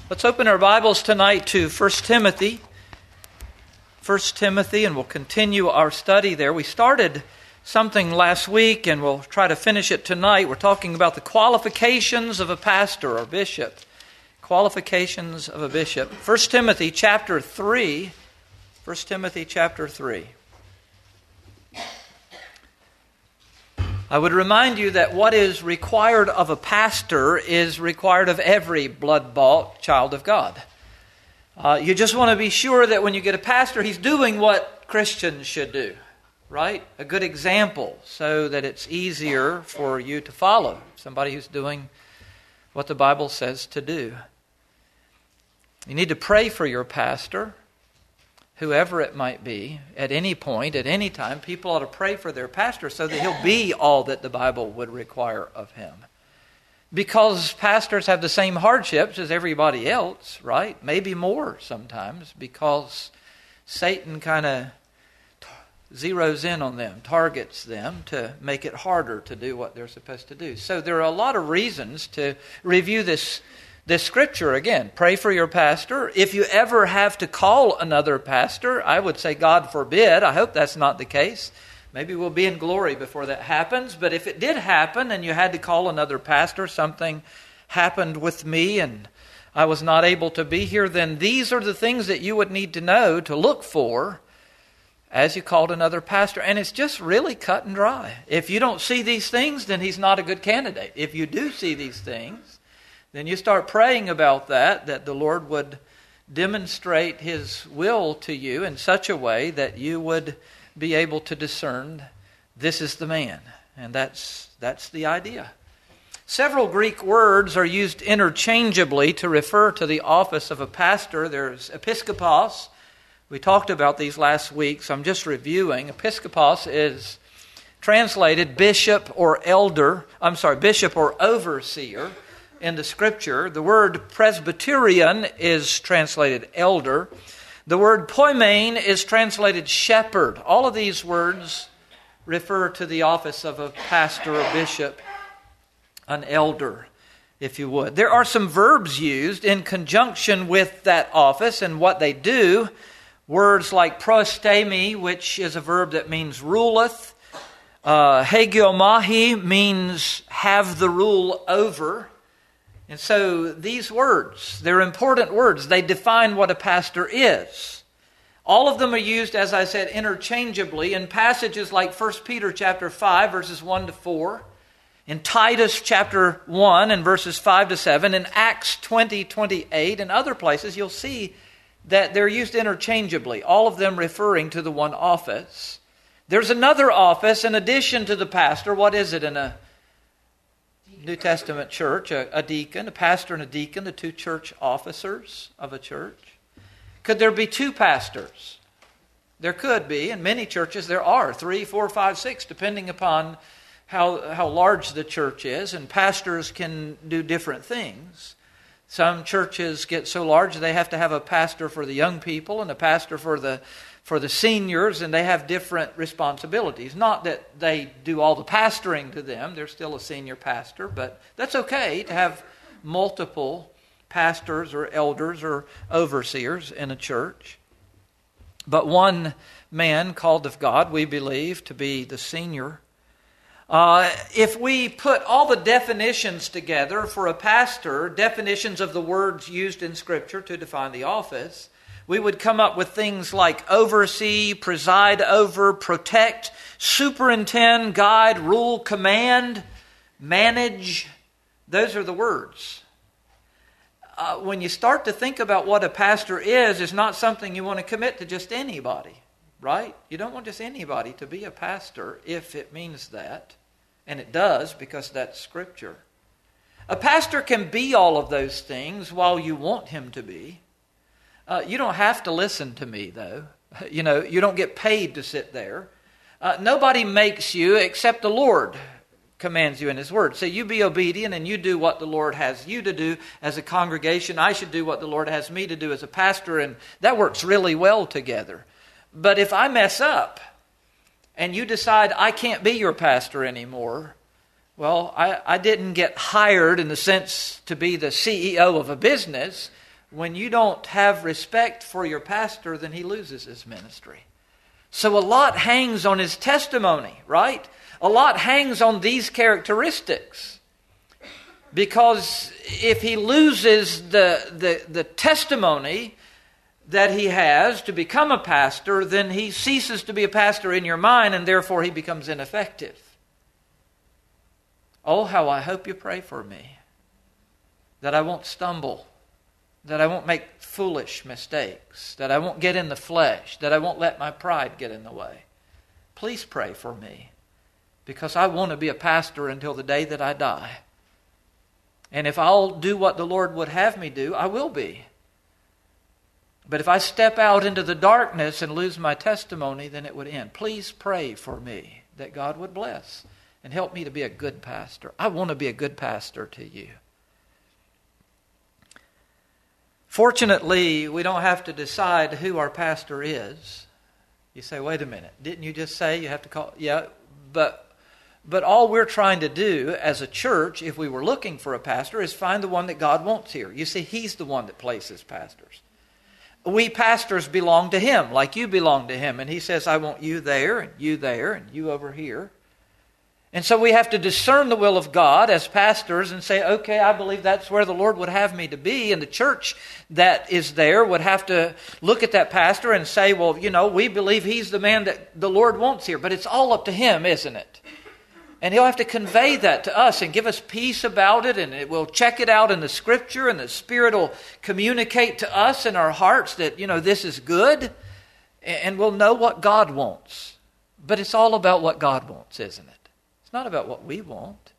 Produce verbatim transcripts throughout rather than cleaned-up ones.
Let's open our Bibles tonight to First Timothy. First Timothy, and we'll continue our study there. We started something last week, and we'll try to finish it tonight. We're talking about the qualifications of a pastor or bishop. Qualifications of a bishop. First Timothy chapter three. First Timothy chapter three. I would remind you that what is required of a pastor is required of every blood-bought child of God. Uh, you just want to be sure that when you get a pastor, he's doing what Christians should do, right? A good example so that it's easier for you to follow. Somebody who's doing what the Bible says to do. You need to pray for your pastor, whoever it might be, at any point, at any time. People ought to pray for their pastor so that he'll be all that the Bible would require of him. Because pastors have the same hardships as everybody else, right? Maybe more sometimes, because Satan kind of zeroes in on them, targets them to make it harder to do what they're supposed to do. So there are a lot of reasons to review this This scripture again. Pray for your pastor. If you ever have to call another pastor, I would say God forbid. I hope that's not the case. Maybe we'll be in glory before that happens. But if it did happen and you had to call another pastor, something happened with me and I was not able to be here, then these are the things that you would need to know to look for as you called another pastor. And it's just really cut and dry. If you don't see these things, then he's not a good candidate. If you do see these things, then you start praying about that, that the Lord would demonstrate His will to you in such a way that you would be able to discern this is the man. And that's that's the idea. Several Greek words are used interchangeably to refer to the office of a pastor. There's episkopos. We talked about these last week, so I'm just reviewing. Episkopos is translated bishop or elder. I'm sorry, bishop or overseer. In the scripture, the word presbyterian is translated elder. The word poimen is translated shepherd. All of these words refer to the office of a pastor or bishop, an elder, if you would. There are some verbs used in conjunction with that office and what they do. Words like prostemi, which is a verb that means ruleth. Uh, hegiomahi means have the rule over. And so these words, they're important words. They define what a pastor is. All of them are used, as I said, interchangeably in passages like First Peter chapter five, verses one to four, in Titus chapter one and verses five to seven, in Acts twenty, twenty-eight, and other places. You'll see that they're used interchangeably, all of them referring to the one office. There's another office in addition to the pastor. What is it in a New Testament church? A, a deacon, a pastor and a deacon, the two church officers of a church. Could there be two pastors? There could be. In many churches there are. Three, four, five, six, depending upon how, how large the church is. And pastors can do different things. Some churches get so large they have to have a pastor for the young people and a pastor for the for the seniors, and they have different responsibilities. Not that they do all the pastoring to them. They're still a senior pastor, but that's okay to have multiple pastors or elders or overseers in a church. But one man called of God, we believe, to be the senior. Uh, if we put all the definitions together for a pastor, definitions of the words used in Scripture to define the office, we would come up with things like oversee, preside over, protect, superintend, guide, rule, command, manage. Those are the words. Uh, when you start to think about what a pastor is, it's not something you want to commit to just anybody, right? You don't want just anybody to be a pastor if it means that. And it does, because that's Scripture. A pastor can be all of those things while you want him to be. Uh, you don't have to listen to me, though. You know, you don't get paid to sit there. Uh, nobody makes you except the Lord commands you in His Word. So you be obedient and you do what the Lord has you to do as a congregation. I should do what the Lord has me to do as a pastor, and that works really well together. But if I mess up and you decide I can't be your pastor anymore, well, I, I didn't get hired in the sense to be the C E O of a business. when you don't have respect for your pastor, then he loses his ministry. So a lot hangs on his testimony, right? A lot hangs on these characteristics. Because if he loses the, the, the testimony that he has to become a pastor, then he ceases to be a pastor in your mind, and therefore he becomes ineffective. Oh, how I hope you pray for me, that I won't stumble, that I won't make foolish mistakes, that I won't get in the flesh, that I won't let my pride get in the way. Please pray for me, because I want to be a pastor until the day that I die. And if I'll do what the Lord would have me do, I will be. But if I step out into the darkness and lose my testimony, then it would end. Please pray for me that God would bless and help me to be a good pastor. I want to be a good pastor to you. Fortunately, we don't have to decide who our pastor is. You say, wait a minute, didn't you just say you have to call? Yeah, but but all we're trying to do as a church, if we were looking for a pastor, is find the one that God wants here. You see, He's the one that places pastors. We pastors belong to Him, like you belong to Him. And He says, I want you there, and you there, and you over here. And so we have to discern the will of God as pastors and say, okay, I believe that's where the Lord would have me to be. And the church that is there would have to look at that pastor and say, well, you know, we believe he's the man that the Lord wants here. But it's all up to him, isn't it? And he'll have to convey that to us and give us peace about it. And it will check it out in the Scripture, and the Spirit will communicate to us in our hearts that, you know, this is good. And we'll know what God wants. But it's all about what God wants, isn't it? It's not about what we want.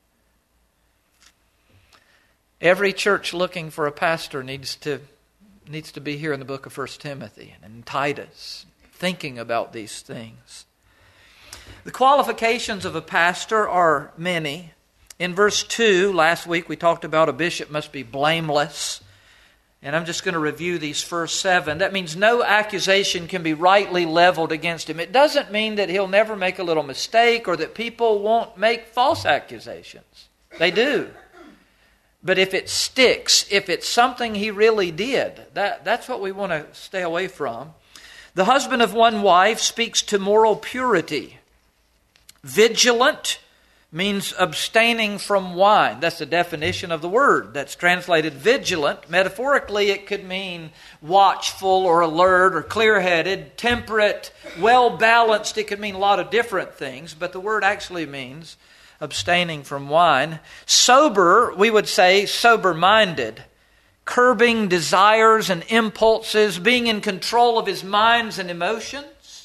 Every church looking for a pastor needs to needs to be here in the book of First Timothy and in Titus, thinking about these things. The qualifications of a pastor are many. In verse two, last week we talked about a bishop must be blameless. And I'm just going to review these first seven. That means no accusation can be rightly leveled against him. It doesn't mean that he'll never make a little mistake or that people won't make false accusations. They do. But if it sticks, if it's something he really did, that, that's what we want to stay away from. The husband of one wife speaks to moral purity. Vigilant means abstaining from wine. That's the definition of the word. That's translated vigilant. Metaphorically, it could mean watchful or alert or clear-headed, temperate, well-balanced. It could mean a lot of different things, but the word actually means abstaining from wine. Sober, we would say sober-minded. Curbing desires and impulses, being in control of his minds and emotions.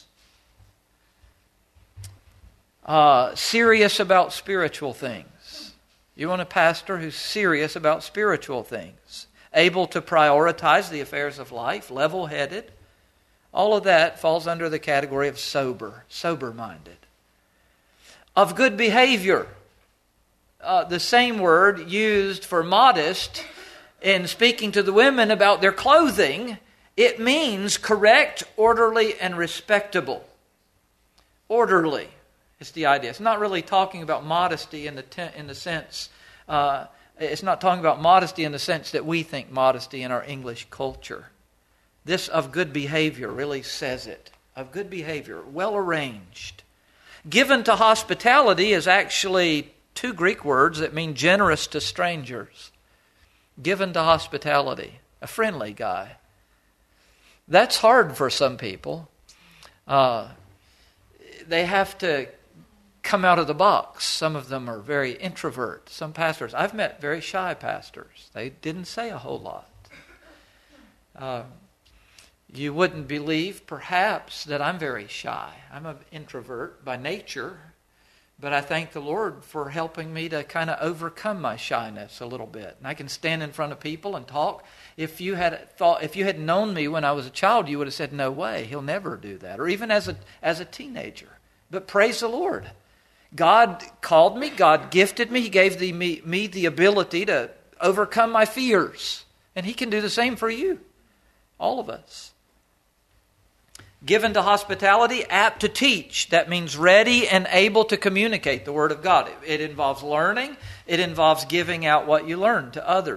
Uh, serious about spiritual things. You want a pastor who's serious about spiritual things. Able to prioritize the affairs of life. Level-headed. All of that falls under the category of sober. Sober-minded. Of good behavior. Uh, the same word used for modest in speaking to the women about their clothing. It means correct, orderly, and respectable. Orderly. It's the idea. It's not really talking about modesty in the te- in the sense. Uh, it's not talking about modesty in the sense that we think modesty in our English culture. This of good behavior really says it. Of good behavior, well arranged. Given to hospitality is actually two Greek words that mean generous to strangers. Given to hospitality, a friendly guy. That's hard for some people. Uh, they have to come out of the box. Some of them are very introvert. Some pastors, I've met very shy pastors. They didn't say a whole lot. Uh, you wouldn't believe, perhaps, that I'm very shy. I'm an introvert by nature, but I thank the Lord for helping me to kind of overcome my shyness a little bit. And I can stand in front of people and talk. If you had thought, if you had known me when I was a child, you would have said, "No way, he'll never do that." Or even as a as a teenager. But praise the Lord. God called me, God gifted me, He gave the, me, me the ability to overcome my fears. And He can do the same for you. All of us. Given to hospitality, apt to teach. That means ready and able to communicate the Word of God. It, it involves learning. It involves giving out what you learn to others.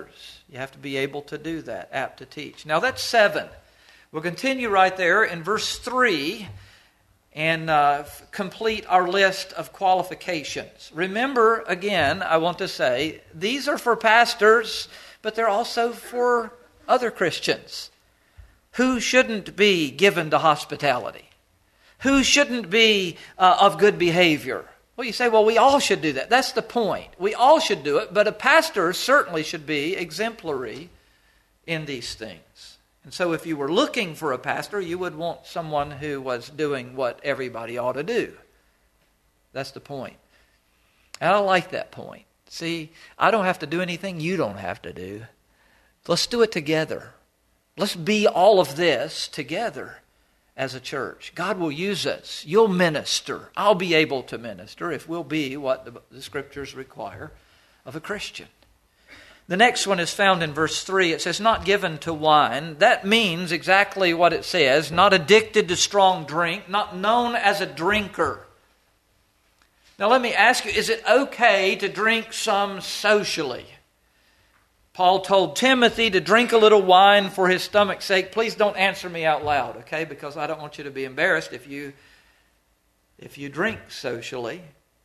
You have to be able to do that, apt to teach. Now that's seven. We'll continue right there in verse three and uh, complete our list of qualifications. Remember, again, I want to say, these are for pastors, but they're also for other Christians. Who shouldn't be given to hospitality? Who shouldn't be uh, of good behavior? Well, you say, well, we all should do that. That's the point. We all should do it, but a pastor certainly should be exemplary in these things. And so if you were looking for a pastor, you would want someone who was doing what everybody ought to do. That's the point. And I like that point. See, I don't have to do anything you don't have to do. Let's do it together. Let's be all of this together as a church. God will use us. You'll minister. I'll be able to minister if we'll be what the, the Scriptures require of a Christian. The next one is found in verse three. It says, not given to wine. That means exactly what it says. Not addicted to strong drink. Not known as a drinker. Now let me ask you, is it okay to drink some socially? Paul told Timothy to drink a little wine for his stomach's sake. Please don't answer me out loud, okay? Because I don't want you to be embarrassed if you, if you drink socially.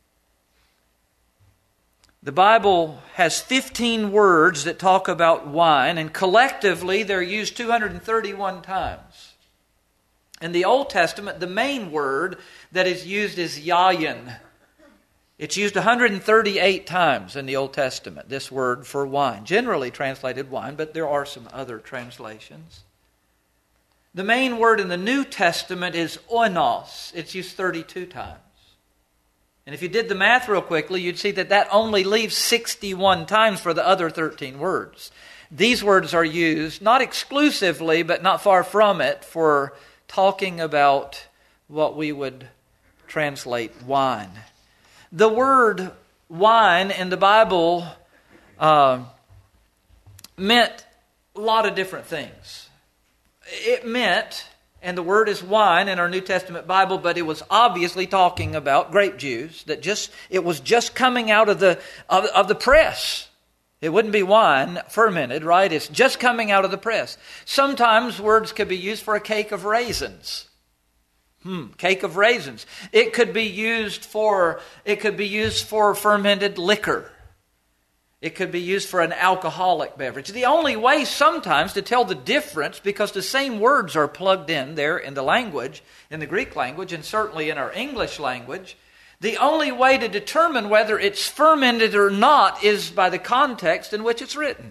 The Bible has fifteen words that talk about wine, and collectively they're used two hundred thirty-one times. In the Old Testament, the main word that is used is yayin. It's used one hundred thirty-eight times in the Old Testament, this word for wine. Generally translated wine, but there are some other translations. The main word in the New Testament is oinos. It's used thirty-two times. And if you did the math real quickly, you'd see that that only leaves sixty-one times for the other thirteen words. These words are used, not exclusively, but not far from it, for talking about what we would translate wine. The word wine in the Bible uh, meant a lot of different things. It meant, and the word is wine in our New Testament Bible, but it was obviously talking about grape juice that just it was just coming out of the of, of the press. It wouldn't be wine fermented, right? It's just coming out of the press. Sometimes words could be used for a cake of raisins. Hmm, cake of raisins. It could be used for it could be used for fermented liquor. It could be used for an alcoholic beverage. The only way sometimes to tell the difference, because the same words are plugged in there in the language, in the Greek language, and certainly in our English language, the only way to determine whether it's fermented or not is by the context in which it's written.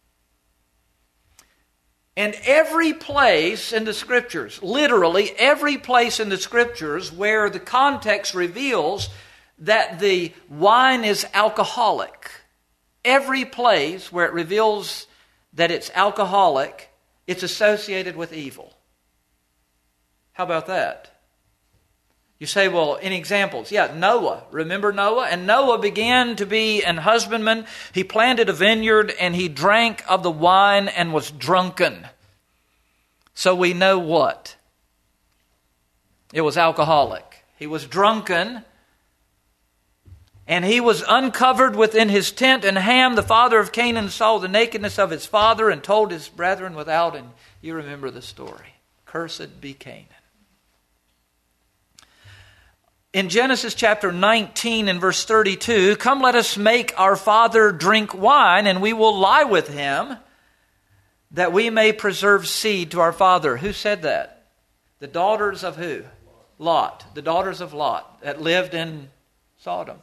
And every place in the Scriptures, literally every place in the Scriptures where the context reveals that the wine is alcoholic, every place where it reveals that it's alcoholic, it's associated with evil. How about that? You say, well, any examples? Yeah, Noah. Remember Noah? And Noah began to be an husbandman. He planted a vineyard and he drank of the wine and was drunken. So we know what? It was alcoholic. He was drunken. And he was uncovered within his tent, and Ham, the father of Canaan, saw the nakedness of his father and told his brethren without. And you remember the story. Cursed be Canaan. In Genesis chapter nineteen and verse thirty-two, come let us make our father drink wine, and we will lie with him, that we may preserve seed to our father. Who said that? The daughters of who? Lot. The daughters of Lot that lived in Sodom.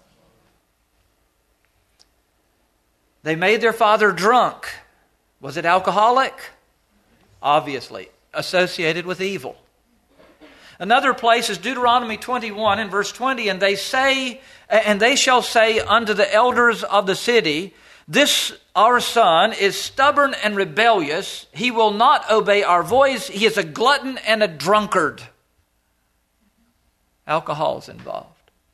They made their father drunk. Was it alcoholic? Obviously. Associated with evil. Another place is Deuteronomy twenty-one in verse twenty. And they say, and they shall say unto the elders of the city, this our son is stubborn and rebellious. He will not obey our voice. He is a glutton and a drunkard. Alcohol is involved.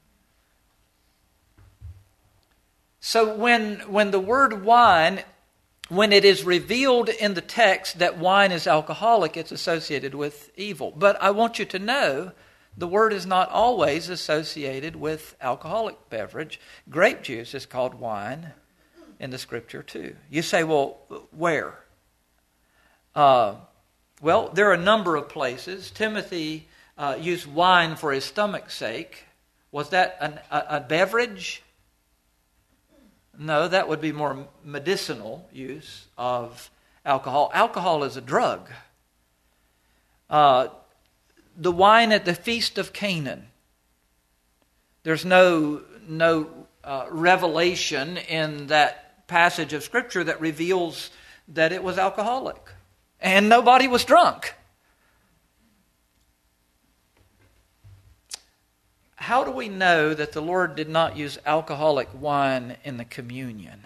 So when, when the word wine, when it is revealed in the text that wine is alcoholic, it's associated with evil. But I want you to know the word is not always associated with alcoholic beverage. Grape juice is called wine in the Scripture too. You say, well, where? Uh, well, there are a number of places. Timothy uh, used wine for his stomach's sake. Was that an, a, a beverage? No, that would be more medicinal use of alcohol. Alcohol is a drug. Uh, the wine at the Feast of Canaan. There's no, no uh, revelation in that passage of Scripture that reveals that it was alcoholic. And nobody was drunk. How do we know that the Lord did not use alcoholic wine in the communion?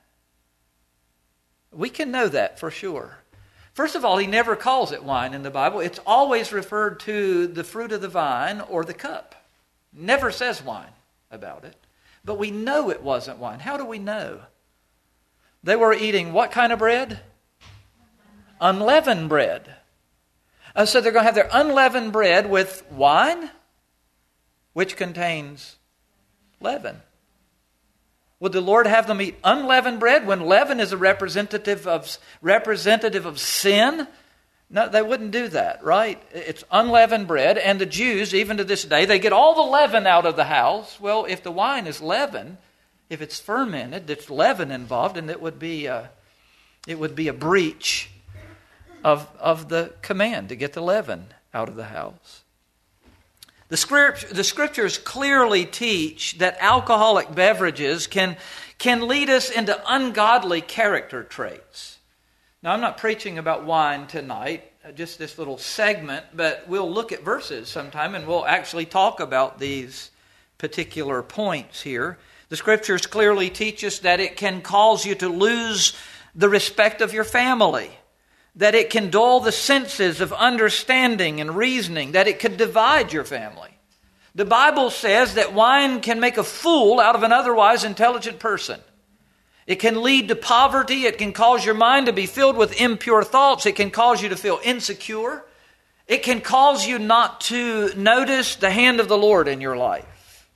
We can know that for sure. First of all, He never calls it wine in the Bible. It's always referred to the fruit of the vine or the cup. Never says wine about it. But we know it wasn't wine. How do we know? They were eating what kind of bread? Unleavened bread. Uh, so they're going to have their unleavened bread with wine, which contains leaven. Would the Lord have them eat unleavened bread when leaven is a representative of representative of sin? No, they wouldn't do that, right? It's unleavened bread, and the Jews, even to this day, they get all the leaven out of the house. Well, if the wine is leaven, if it's fermented, there's leaven involved, and it would be a, it would be a breach of, of the command to get the leaven out of the house. The, script, the Scriptures clearly teach that alcoholic beverages can, can lead us into ungodly character traits. Now, I'm not preaching about wine tonight, just this little segment, but we'll look at verses sometime and we'll actually talk about these particular points here. The Scriptures clearly teach us that it can cause you to lose the respect of your family, that it can dull the senses of understanding and reasoning, that it could divide your family. The Bible says that wine can make a fool out of an otherwise intelligent person. It can lead to poverty. It can cause your mind to be filled with impure thoughts. It can cause you to feel insecure. It can cause you not to notice the hand of the Lord in your life.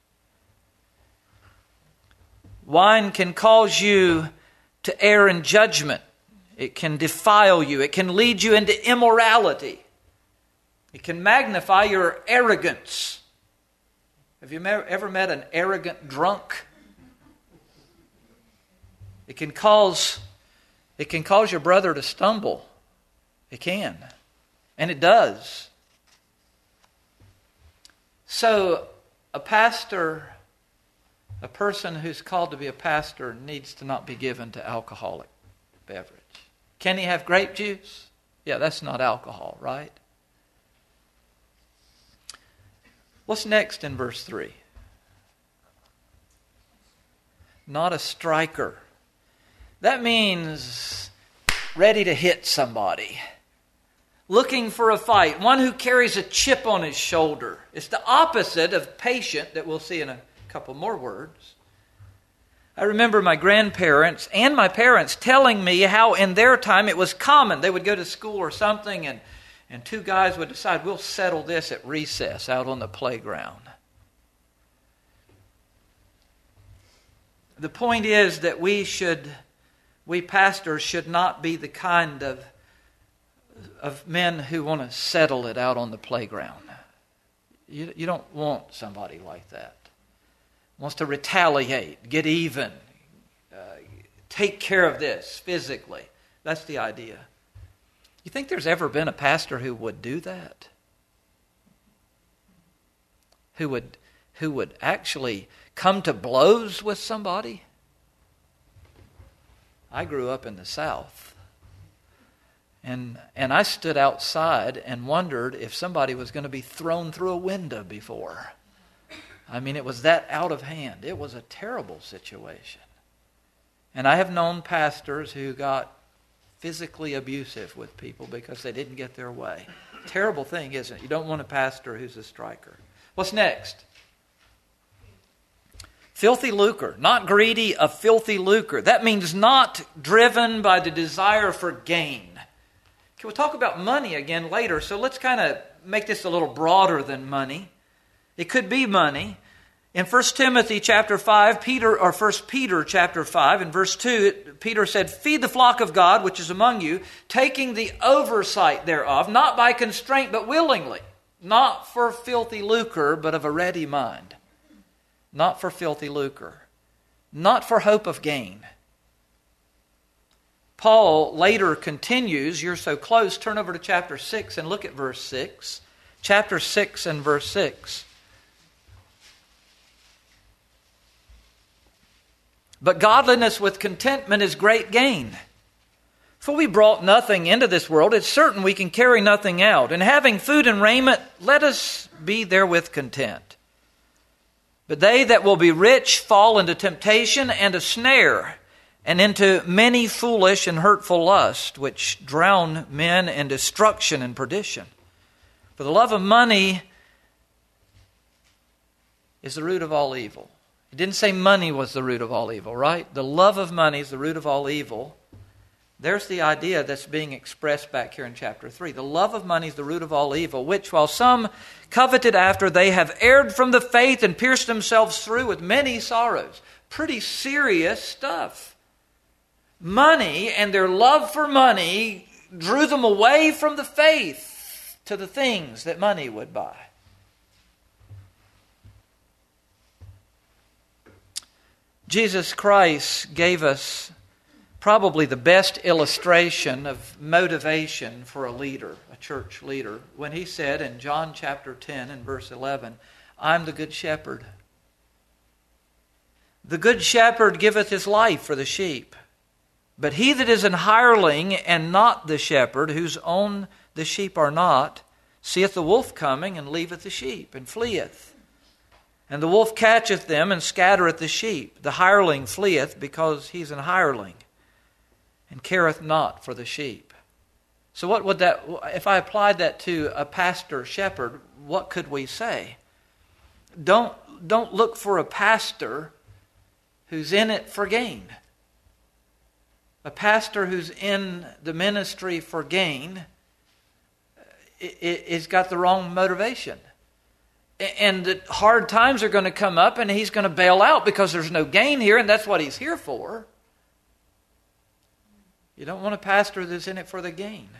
Wine can cause you to err in judgment. It can defile you. It can lead you into immorality. It can magnify your arrogance. Have you ever met an arrogant drunk? It can cause, it can cause your brother to stumble. It can. And it does. So a pastor, a person who's called to be a pastor needs to not be given to alcoholic beverage. Can he have grape juice? Yeah, that's not alcohol, right? What's next in verse three? Not a striker. That means ready to hit somebody. Looking for a fight. One who carries a chip on his shoulder. It's the opposite of patient that we'll see in a couple more words. I remember my grandparents and my parents telling me how in their time it was common. They would go to school or something and, and two guys would decide, we'll settle this at recess out on the playground. The point is that we should, we pastors should not be the kind of, of men who want to settle it out on the playground. You, you don't want somebody like that. Wants to retaliate, get even, uh, take care of this physically. That's the idea. You think there's ever been a pastor who would do that? Who would, who would actually come to blows with somebody? I grew up in the South. And, and I stood outside and wondered if somebody was going to be thrown through a window before. I mean, it was that out of hand. It was a terrible situation. And I have known pastors who got physically abusive with people because they didn't get their way. Terrible thing, isn't it? You don't want a pastor who's a striker. What's next? Filthy lucre. Not greedy, a filthy lucre. That means not driven by the desire for gain. Okay, we'll talk about money again later, so let's kind of make this a little broader than money. It could be money. In First Timothy chapter five, Peter, or First Peter chapter five, in verse two, Peter said, "Feed the flock of God which is among you, taking the oversight thereof, not by constraint, but willingly, not for filthy lucre, but of a ready mind." Not for filthy lucre, not for hope of gain. Paul later continues, you're so close, turn over to chapter six and look at verse six. Chapter six and verse six. "But godliness with contentment is great gain. For we brought nothing into this world, it's certain we can carry nothing out. And having food and raiment, let us be therewith content. But they that will be rich fall into temptation and a snare, and into many foolish and hurtful lusts, which drown men in destruction and perdition. For the love of money is the root of all evil." It didn't say money was the root of all evil, right? The love of money is the root of all evil. There's the idea that's being expressed back here in chapter three. The love of money is the root of all evil, which while some coveted after, they have erred from the faith and pierced themselves through with many sorrows. Pretty serious stuff. Money and their love for money drew them away from the faith to the things that money would buy. Jesus Christ gave us probably the best illustration of motivation for a leader, a church leader, when he said in John chapter ten and verse eleven, "I'm the good shepherd. The good shepherd giveth his life for the sheep. But he that is an hireling and not the shepherd, whose own the sheep are not, seeth the wolf coming and leaveth the sheep and fleeth. And the wolf catcheth them and scattereth the sheep. The hireling fleeth because he's an hireling, and careth not for the sheep." So what would that, if I applied that to a pastor shepherd, what could we say? Don't, don't look for a pastor who's in it for gain. A pastor who's in the ministry for gain is got the wrong motivation. And that hard times are going to come up and he's going to bail out because there's no gain here, and that's what he's here for. You don't want a pastor that's in it for the gain.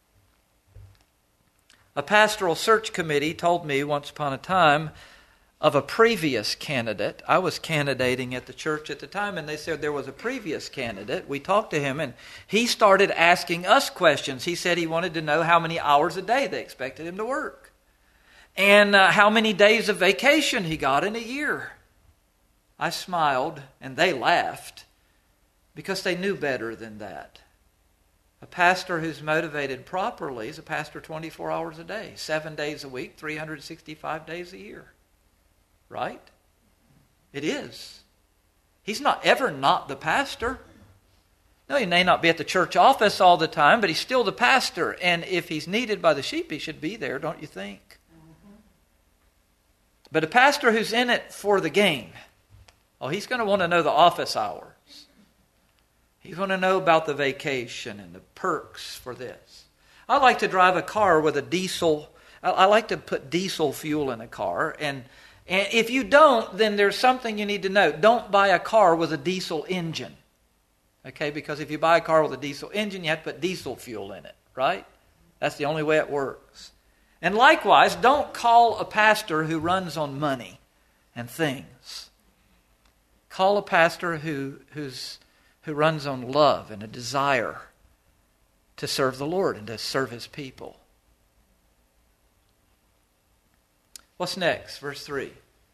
A pastoral search committee told me once upon a time of a previous candidate. I was candidating at the church at the time, and they said there was a previous candidate. We talked to him, and he started asking us questions. He said he wanted to know how many hours a day they expected him to work, and uh, how many days of vacation he got in a year. I smiled, and they laughed, because they knew better than that. A pastor who's motivated properly is a pastor twenty-four hours a day, seven days a week, three hundred sixty-five days a year. Right? It is. He's not ever not the pastor. No, he may not be at the church office all the time, but he's still the pastor. And if he's needed by the sheep, he should be there, don't you think? Mm-hmm. But a pastor who's in it for the gain, oh, he's going to want to know the office hours. He's going to know about the vacation and the perks for this. I like to drive a car with a diesel. I like to put diesel fuel in a car. And, and if you don't, then there's something you need to know. Don't buy a car with a diesel engine. Okay, because if you buy a car with a diesel engine, you have to put diesel fuel in it, right? That's the only way it works. And likewise, don't call a pastor who runs on money and things. Call a pastor who who's who runs on love and a desire to serve the Lord and to serve His people. What's next? Verse three.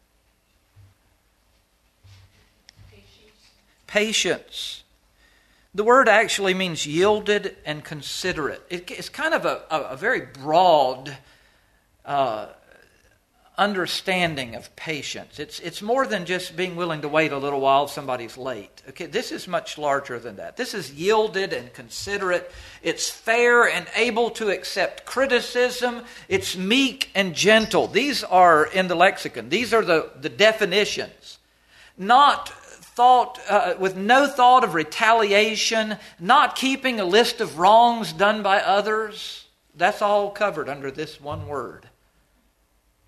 Patience. Patience. The word actually means yielded and considerate. It, it's kind of a, a, a very broad uh, understanding of patience. It's it's more than just being willing to wait a little while if somebody's late. Okay, this is much larger than that. This is yielded and considerate. It's fair and able to accept criticism. It's meek and gentle. These are in the lexicon. These are the, the definitions. Not thought uh, with no thought of retaliation, not keeping a list of wrongs done by others. That's all covered under this one word.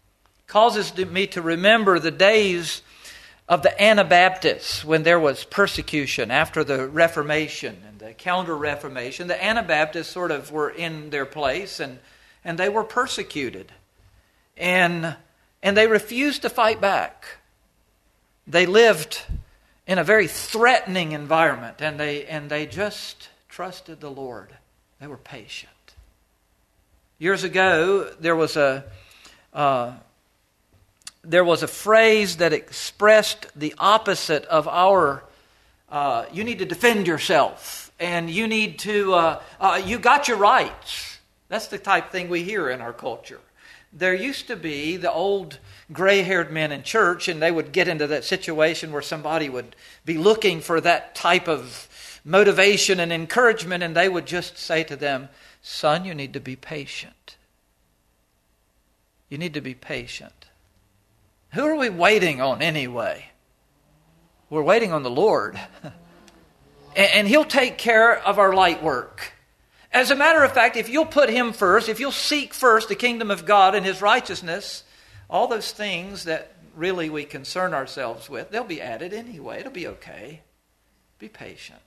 causes me to remember the days of the Anabaptists when there was persecution after the Reformation and the Counter-Reformation. The Anabaptists sort of were in their place, and, and they were persecuted. And, and they refused to fight back. They lived in a very threatening environment, and they, and they just trusted the Lord. They were patient. Years ago, there was a uh, there was a phrase that expressed the opposite of our, uh, you need to defend yourself, and you need to, uh, uh, you got your rights. That's the type thing we hear in our culture. There used to be the old gray-haired men in church, and they would get into that situation where somebody would be looking for that type of motivation and encouragement, and they would just say to them, son, you need to be patient. You need to be patient. Who are we waiting on anyway? We're waiting on the Lord. And He'll take care of our light work. As a matter of fact, if you'll put Him first, if you'll seek first the kingdom of God and His righteousness, all those things that really we concern ourselves with, they'll be added anyway. It'll be okay. Be patient.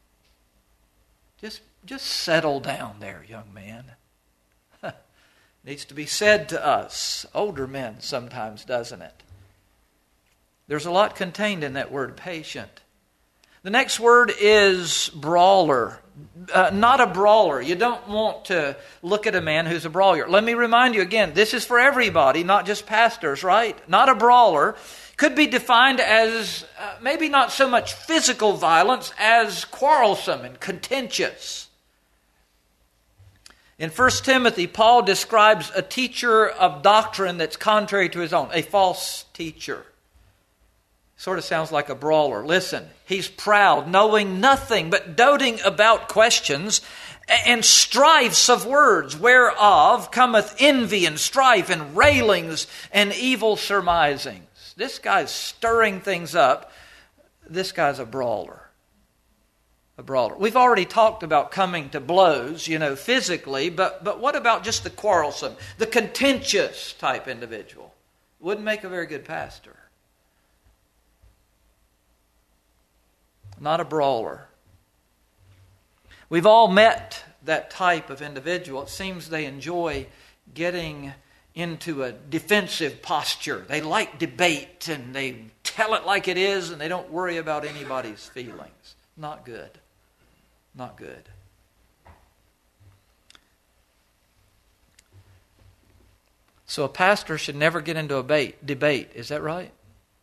Just, just settle down there, young man. Needs to be said to us, older men sometimes, doesn't it? There's a lot contained in that word, patient. The next word is brawler. Uh, not a brawler. You don't want to look at a man who's a brawler. Let me remind you again, this is for everybody, not just pastors, right? Not a brawler. Could be defined as uh, maybe not so much physical violence as quarrelsome and contentious. In First Timothy, Paul describes a teacher of doctrine that's contrary to his own, a false teacher. Sort of sounds like a brawler. Listen, he's proud, knowing nothing, but doting about questions and strifes of words, whereof cometh envy and strife and railings and evil surmisings. This guy's stirring things up. This guy's a brawler. A brawler. We've already talked about coming to blows, you know, physically, but, but what about just the quarrelsome, the contentious type individual? Wouldn't make a very good pastor. Not a brawler. We've all met that type of individual. It seems they enjoy getting into a defensive posture. They like debate, and they tell it like it is, and they don't worry about anybody's feelings. Not good. Not good. So a pastor should never get into a debate. Debate, is that right?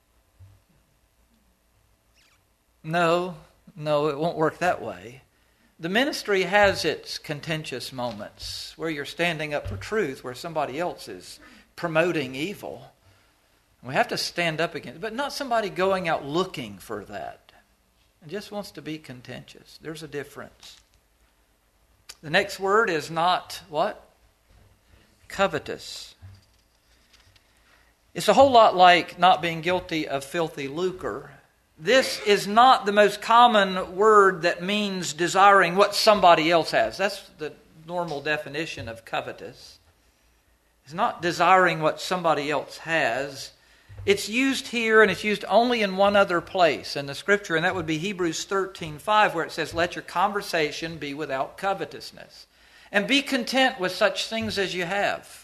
No, no, it won't work that way. The ministry has its contentious moments where you're standing up for truth, where somebody else is promoting evil. We have to stand up against it, but not somebody going out looking for that. It just wants to be contentious. There's a difference. The next word is not what? Covetous. It's a whole lot like not being guilty of filthy lucre. This is not the most common word that means desiring what somebody else has. That's the normal definition of covetous. It's not desiring what somebody else has. It's used here, and it's used only in one other place in the Scripture, and that would be Hebrews thirteen five, where it says, let your conversation be without covetousness. And be content with such things as you have.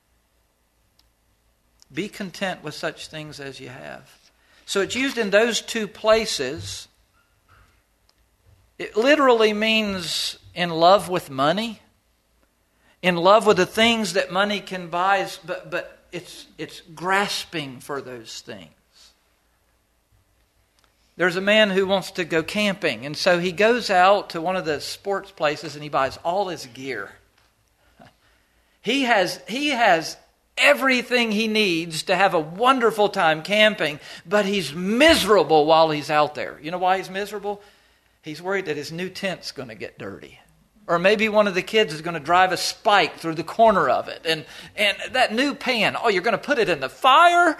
Be content with such things as you have. So it's used in those two places. It literally means in love with money, in love with the things that money can buy, but, but it's, it's grasping for those things. There's a man who wants to go camping, and so he goes out to one of the sports places and he buys all his gear. He has, he has everything he needs to have a wonderful time camping, but he's miserable while he's out there. You know why he's miserable? He's worried that his new tent's going to get dirty. Or maybe one of the kids is going to drive a spike through the corner of it. And, and that new pan, oh, you're going to put it in the fire?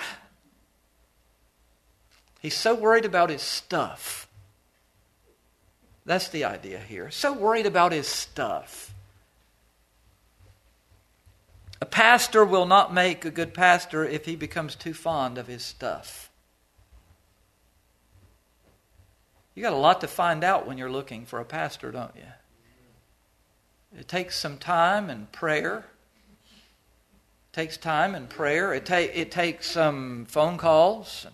He's so worried about his stuff. That's the idea here. So worried about his stuff. A pastor will not make a good pastor if he becomes too fond of his stuff. You got a lot to find out when you're looking for a pastor, don't you? It takes some time and prayer. It takes time and prayer. It, ta- it takes some phone calls.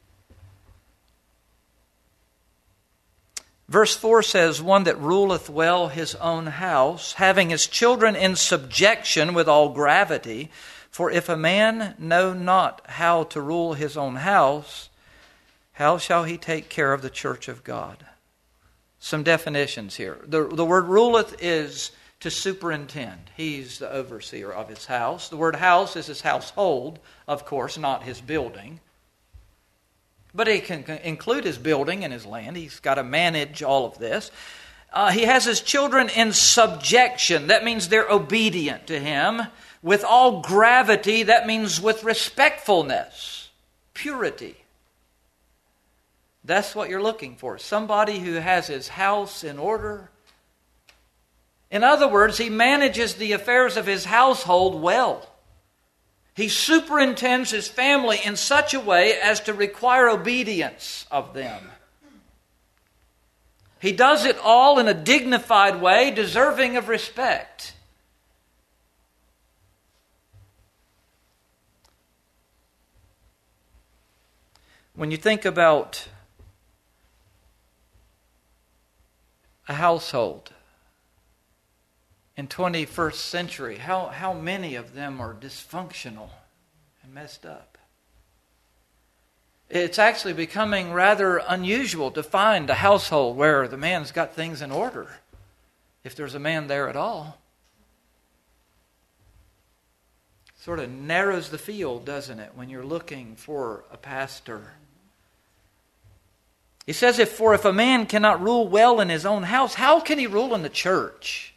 Verse four says, one that ruleth well his own house, having his children in subjection with all gravity. For if a man know not how to rule his own house, how shall he take care of the church of God? Some definitions here. The, the word ruleth is to superintend. He's the overseer of his house. The word house is his household, of course, not his building. But he can include his building and his land. He's got to manage all of this. Uh, he has his children in subjection. That means they're obedient to him. With all gravity, that means with respectfulness, purity. That's what you're looking for. Somebody who has his house in order. In other words, he manages the affairs of his household well. He superintends his family in such a way as to require obedience of them. He does it all in a dignified way, deserving of respect. When you think about a household in twenty-first century, how, how many of them are dysfunctional and messed up? It's actually becoming rather unusual to find a household where the man's got things in order, if there's a man there at all. Sort of narrows the field, doesn't it, when you're looking for a pastor? He says, if for if a man cannot rule well in his own house, how can he rule in the church?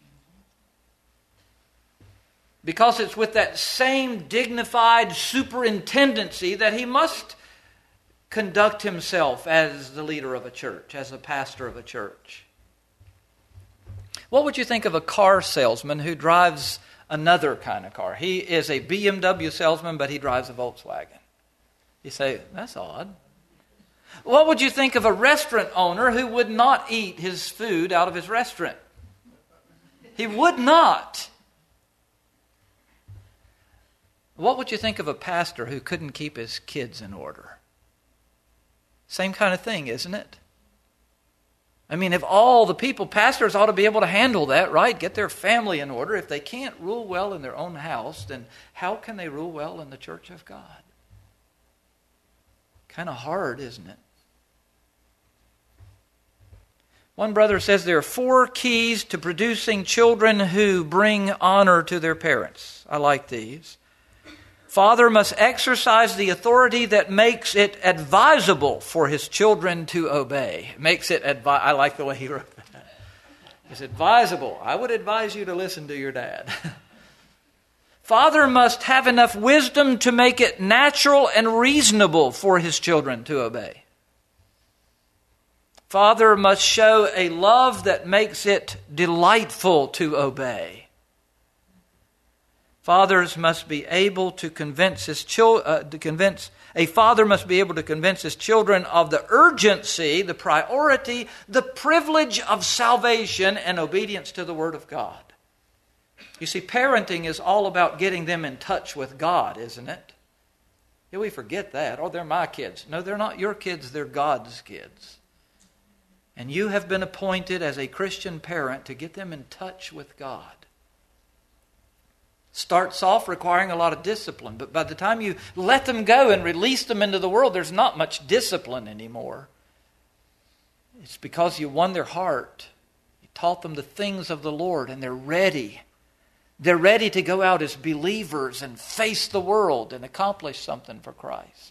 Because it's with that same dignified superintendency that he must conduct himself as the leader of a church, as a pastor of a church. What would you think of a car salesman who drives another kind of car? He is a B M W salesman, but he drives a Volkswagen. You say, that's odd. What would you think of a restaurant owner who would not eat his food out of his restaurant? He would not. What would you think of a pastor who couldn't keep his kids in order? Same kind of thing, isn't it? I mean, if all the people, pastors ought to be able to handle that, right? Get their family in order. If they can't rule well in their own house, then how can they rule well in the church of God? Kind of hard, isn't it? One brother says there are four keys to producing children who bring honor to their parents. I like these. Father must exercise the authority that makes it advisable for his children to obey. Makes it advi- I like the way he wrote that. It's advisable. I would advise you to listen to your dad. Father must have enough wisdom to make it natural and reasonable for his children to obey. Father must show a love that makes it delightful to obey. Fathers must be able to convince his children, uh, to convince, a father must be able to convince his children of the urgency, the priority, the privilege of salvation and obedience to the Word of God. You see, parenting is all about getting them in touch with God, isn't it? Yeah, we forget that. Oh, they're my kids. No, they're not your kids, they're God's kids. And you have been appointed as a Christian parent to get them in touch with God. Starts off requiring a lot of discipline, but by the time you let them go and release them into the world, there's not much discipline anymore. It's because you won their heart. You taught them the things of the Lord, and they're ready. They're ready to go out as believers and face the world and accomplish something for Christ.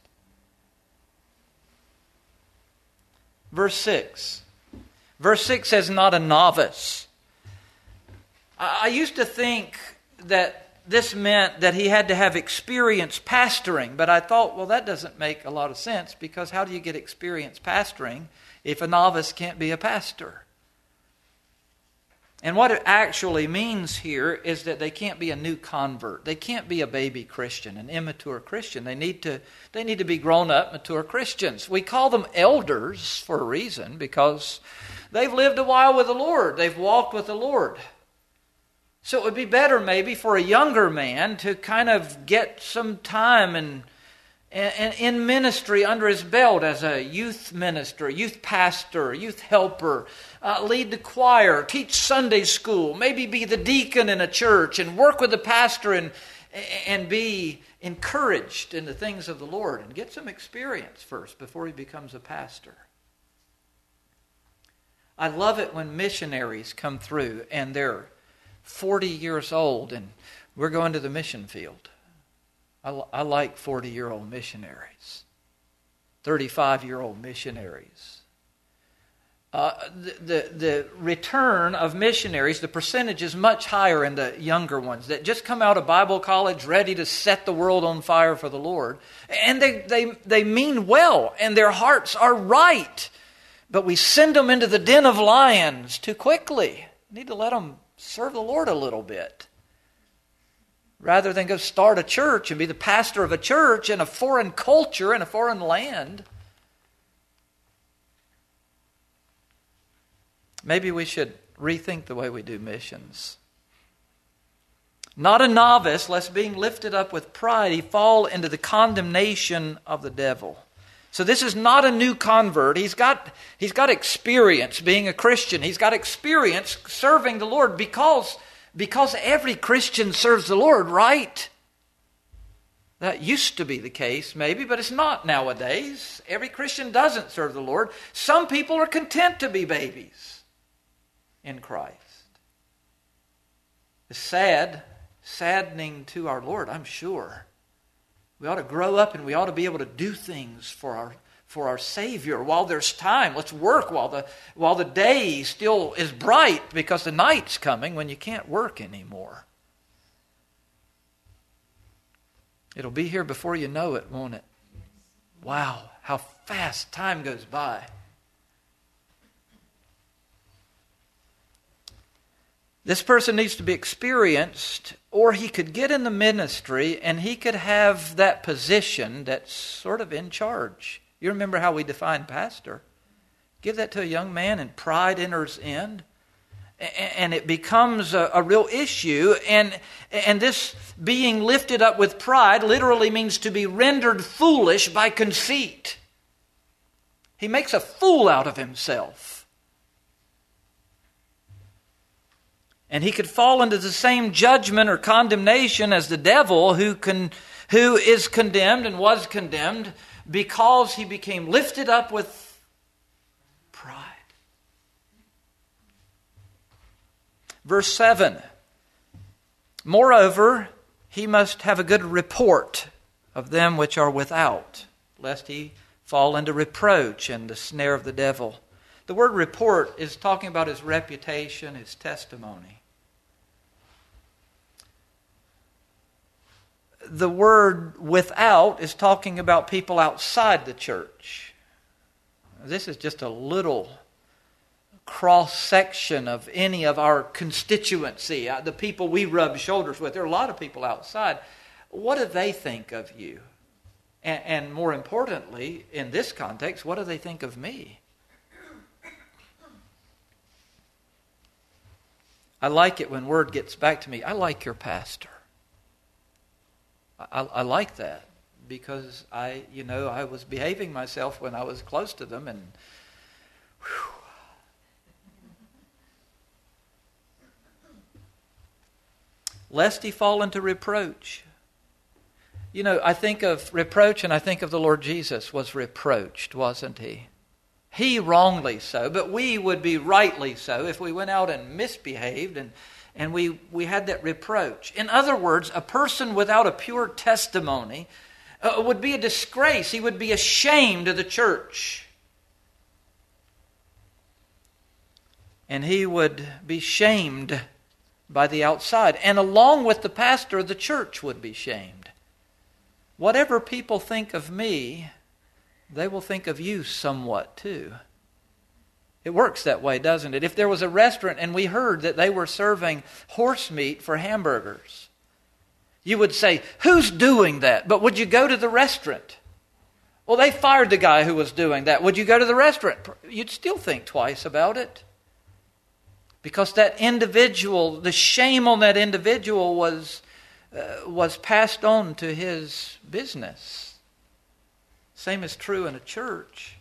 Verse six. Verse six says, not a novice. I used to think that this meant that he had to have experience pastoring, but I thought, well, that doesn't make a lot of sense, because how do you get experience pastoring if a novice can't be a pastor? And what it actually means here is that they can't be a new convert. They can't be a baby Christian, an immature Christian. They need to, they need to be grown-up, mature Christians. We call them elders for a reason, because they've lived a while with the Lord. They've walked with the Lord. So it would be better maybe for a younger man to kind of get some time and in ministry under his belt as a youth minister, youth pastor, youth helper, uh, lead the choir, teach Sunday school, maybe be the deacon in a church and work with the pastor and, and be encouraged in the things of the Lord and get some experience first before he becomes a pastor. I love it when missionaries come through and they're forty years old and we're going to the mission field. I, I like forty-year-old missionaries, thirty-five-year-old missionaries. Uh, the, the, the return of missionaries, the percentage is much higher in the younger ones that just come out of Bible college ready to set the world on fire for the Lord. And they, they, they mean well, and their hearts are right. But we send them into the den of lions too quickly. We need to let them serve the Lord a little bit, rather than go start a church and be the pastor of a church in a foreign culture, in a foreign land. Maybe we should rethink the way we do missions. Not a novice, lest being lifted up with pride, he fall into the condemnation of the devil. So this is not a new convert. He's got, he's got experience being a Christian. He's got experience serving the Lord because Because every Christian serves the Lord, right? That used to be the case, maybe, but it's not nowadays. Every Christian doesn't serve the Lord. Some people are content to be babies in Christ. It's sad, saddening to our Lord, I'm sure. We ought to grow up and we ought to be able to do things for our for our Savior while there's time. Let's work while the while the day still is bright, because the night's coming when you can't work anymore. It'll be here before you know it, won't it? Wow, how fast time goes by. This person needs to be experienced, or he could get in the ministry and he could have that position that's sort of in charge. You remember how we define pastor. Give that to a young man and pride enters in. And it becomes a, a real issue. And, and this being lifted up with pride literally means to be rendered foolish by conceit. He makes a fool out of himself. And he could fall into the same judgment or condemnation as the devil, who can, who is condemned and was condemned because he became lifted up with pride. Verse seven. Moreover, he must have a good report of them which are without, lest he fall into reproach and the snare of the devil. The word report is talking about his reputation, his testimony. The word without is talking about people outside the church. This is just a little cross-section of any of our constituency, the people we rub shoulders with. There are a lot of people outside. What do they think of you? And, and more importantly, in this context, what do they think of me? I like it when word gets back to me, I like your pastor. I, I like that because I, you know, I was behaving myself when I was close to them, and whew. Lest he fall into reproach. You know, I think of reproach and I think of the Lord Jesus was reproached, wasn't he? He wrongly so, but we would be rightly so if we went out and misbehaved and And we, we had that reproach. In other words, a person without a pure testimony uh, would be a disgrace. He would be a shame to the church. And he would be shamed by the outside. And along with the pastor, the church would be shamed. Whatever people think of me, they will think of you somewhat too. It works that way, doesn't it? If there was a restaurant and we heard that they were serving horse meat for hamburgers, you would say, who's doing that? But would you go to the restaurant? Well, they fired the guy who was doing that. Would you go to the restaurant? You'd still think twice about it. Because that individual, the shame on that individual was, uh, was passed on to his business. Same is true in a church.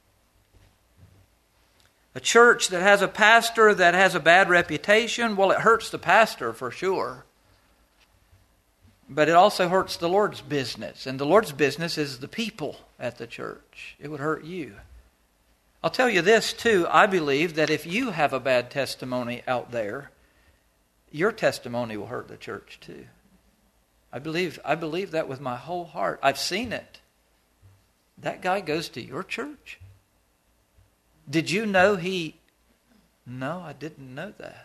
A church that has a pastor that has a bad reputation, well, it hurts the pastor for sure. But it also hurts the Lord's business. And the Lord's business is the people at the church. It would hurt you. I'll tell you this too. I believe that if you have a bad testimony out there, your testimony will hurt the church too. I believe, I believe that with my whole heart. I've seen it. That guy goes to your church? Did you know he... No, I didn't know that.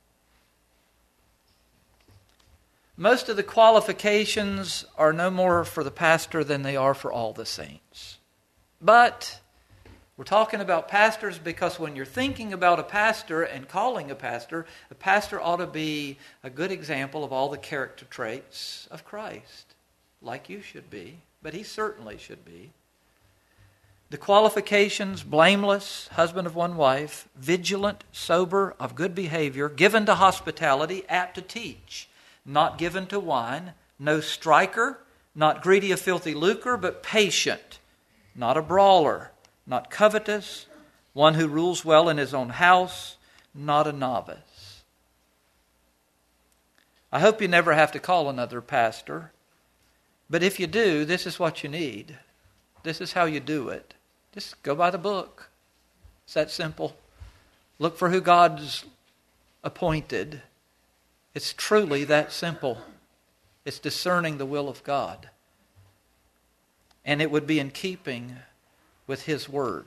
Most of the qualifications are no more for the pastor than they are for all the saints. But we're talking about pastors because when you're thinking about a pastor and calling a pastor, a pastor ought to be a good example of all the character traits of Christ, like you should be, but he certainly should be. The qualifications: blameless, husband of one wife, vigilant, sober, of good behavior, given to hospitality, apt to teach, not given to wine, no striker, not greedy of filthy lucre, but patient, not a brawler, not covetous, one who rules well in his own house, not a novice. I hope you never have to call another pastor, but if you do, this is what you need. This is how you do it. Just go by the book. It's that simple. Look for who God's appointed. It's truly that simple. It's discerning the will of God. And it would be in keeping with His Word.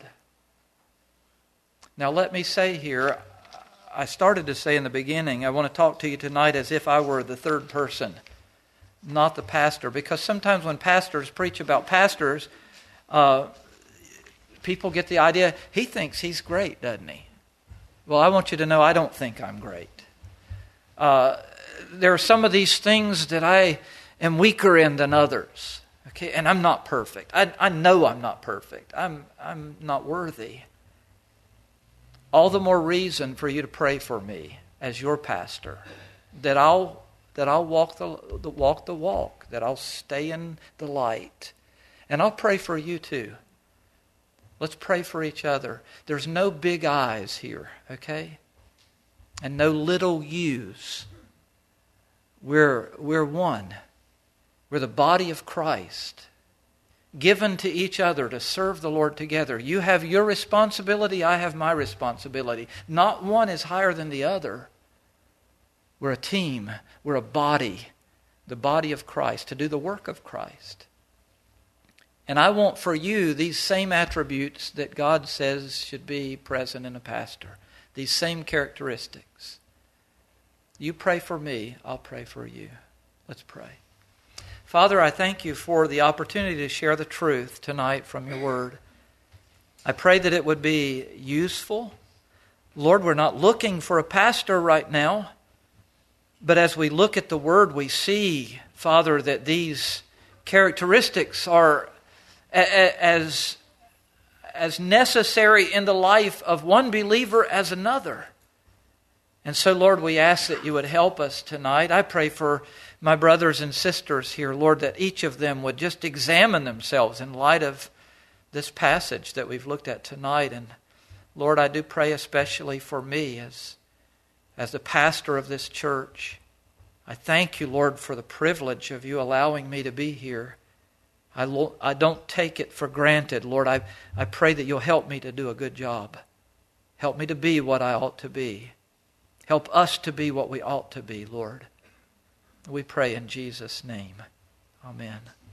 Now let me say here, I started to say in the beginning, I want to talk to you tonight as if I were the third person, not the pastor. Because sometimes when pastors preach about pastors, uh, people get the idea, he thinks he's great, doesn't he? Well, I want you to know I don't think I'm great. Uh, there are some of these things that I am weaker in than others. Okay, and I'm not perfect. I, I know I'm not perfect. I'm I'm not worthy. All the more reason for you to pray for me as your pastor, that I'll that I'll walk the, the walk the walk, that I'll stay in the light, and I'll pray for you too. Let's pray for each other. There's no big I's here, okay? And no little U's. We're, we're one. We're the body of Christ, given to each other to serve the Lord together. You have your responsibility, I have my responsibility. Not one is higher than the other. We're a team. We're a body, the body of Christ, to do the work of Christ. And I want for you these same attributes that God says should be present in a pastor. These same characteristics. You pray for me, I'll pray for you. Let's pray. Father, I thank you for the opportunity to share the truth tonight from your word. I pray that it would be useful. Lord, we're not looking for a pastor right now, but as we look at the word, we see, Father, that these characteristics are as, as necessary in the life of one believer as another. And so, Lord, we ask that you would help us tonight. I pray for my brothers and sisters here, Lord, that each of them would just examine themselves in light of this passage that we've looked at tonight. And Lord, I do pray especially for me as, as the pastor of this church. I thank you, Lord, for the privilege of you allowing me to be here. I, lo- I don't take it for granted. Lord, I, I pray that you'll help me to do a good job. Help me to be what I ought to be. Help us to be what we ought to be, Lord. We pray in Jesus' name. Amen.